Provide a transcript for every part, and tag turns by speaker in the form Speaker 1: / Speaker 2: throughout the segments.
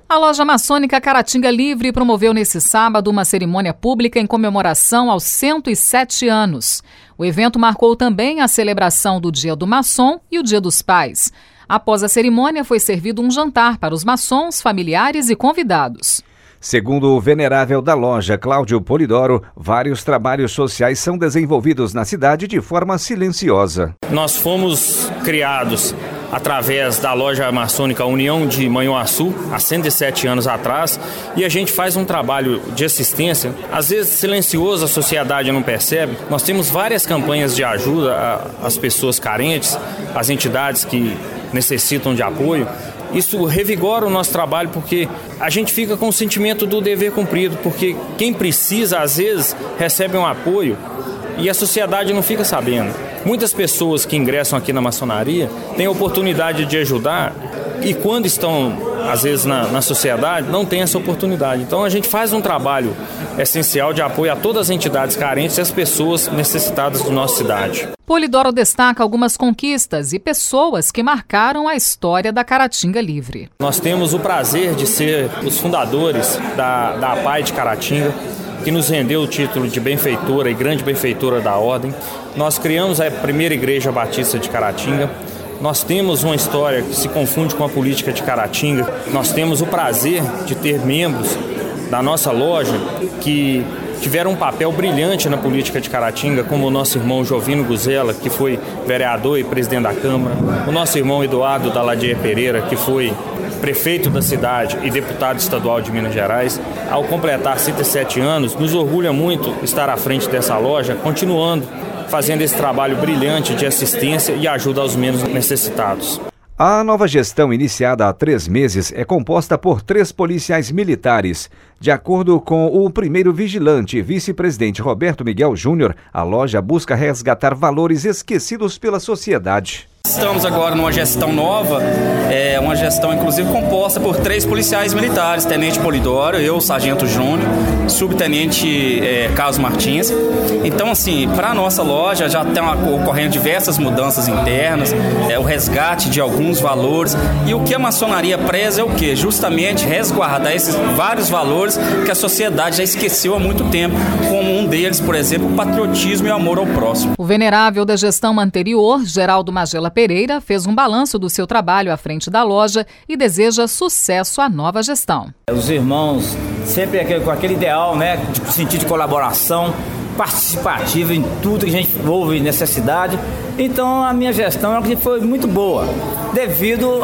Speaker 1: A loja maçônica Caratinga Livre promoveu nesse sábado uma cerimônia pública em comemoração aos 107 anos. O evento marcou também a celebração do Dia do Maçom e o Dia dos Pais. Após a cerimônia, foi servido um jantar para os maçons, familiares e convidados.
Speaker 2: Segundo o venerável da loja, Cláudio Polidoro, vários trabalhos sociais são desenvolvidos na cidade de forma silenciosa.
Speaker 3: Nós fomos criados através da loja maçônica União de Manhuaçu, há 107 anos atrás, e a gente faz um trabalho de assistência, às vezes silencioso, a sociedade não percebe. Nós temos várias campanhas de ajuda às pessoas carentes, às entidades que necessitam de apoio. Isso revigora o nosso trabalho porque a gente fica com o sentimento do dever cumprido, porque quem precisa, às vezes, recebe um apoio e a sociedade não fica sabendo. Muitas pessoas que ingressam aqui na maçonaria têm a oportunidade de ajudar e quando estão, às vezes, na sociedade, não tem essa oportunidade. Então a gente faz um trabalho essencial de apoio a todas as entidades carentes e as pessoas necessitadas da nossa cidade.
Speaker 1: Polidoro destaca algumas conquistas e pessoas que marcaram a história da Caratinga Livre.
Speaker 3: Nós temos o prazer de ser os fundadores da APAI de Caratinga, que nos rendeu o título de benfeitora e grande benfeitora da ordem. Nós criamos a primeira igreja batista de Caratinga. Nós temos uma história que se confunde com a política de Caratinga. Nós temos o prazer de ter membros da nossa loja que tiveram um papel brilhante na política de Caratinga, como o nosso irmão Jovino Guzela, que foi vereador e presidente da Câmara, o nosso irmão Eduardo Daladier Pereira, que foi prefeito da cidade e deputado estadual de Minas Gerais. Ao completar 107 anos, nos orgulha muito estar à frente dessa loja, continuando fazendo esse trabalho brilhante de assistência e ajuda aos menos necessitados.
Speaker 2: A nova gestão, iniciada há 3 meses, é composta por 3 policiais militares. De acordo com o primeiro vigilante e vice-presidente Roberto Miguel Júnior, a loja busca resgatar valores esquecidos pela sociedade.
Speaker 4: Estamos agora numa gestão nova, uma gestão inclusive composta por 3 policiais militares, Tenente Polidoro, eu, Sargento Júnior, Subtenente Carlos Martins. Então, assim, para a nossa loja já estão ocorrendo diversas mudanças internas, o resgate de alguns valores, e o que a maçonaria preza é o quê? Justamente resguardar esses vários valores que a sociedade já esqueceu há muito tempo, como um deles, por exemplo, o patriotismo e o amor ao próximo.
Speaker 1: O venerável da gestão anterior, Geraldo Magela Pereira, fez um balanço do seu trabalho à frente da loja e deseja sucesso à nova gestão.
Speaker 5: Os irmãos sempre com aquele ideal, né, de sentido de colaboração, participativo em tudo que a gente ouve necessidade. Então a minha gestão foi muito boa, devido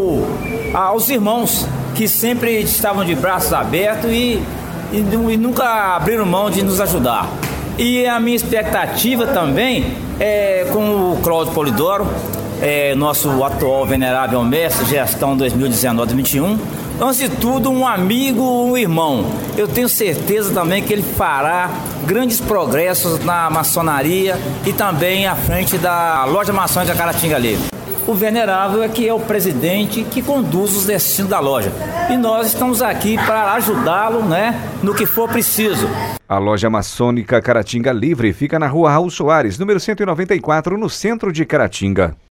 Speaker 5: aos irmãos que sempre estavam de braços abertos e nunca abriram mão de nos ajudar. E a minha expectativa também é com o Cláudio Polidoro, nosso atual venerável mestre, gestão 2019-2021. Antes de tudo, um amigo, um irmão. Eu tenho certeza também que ele fará grandes progressos na maçonaria e também à frente da loja maçônica Caratinga Livre. O venerável é que é o presidente que conduz os destinos da loja. E nós estamos aqui para ajudá-lo, né, no que for preciso.
Speaker 2: A loja maçônica Caratinga Livre fica na rua Raul Soares, número 194, no centro de Caratinga.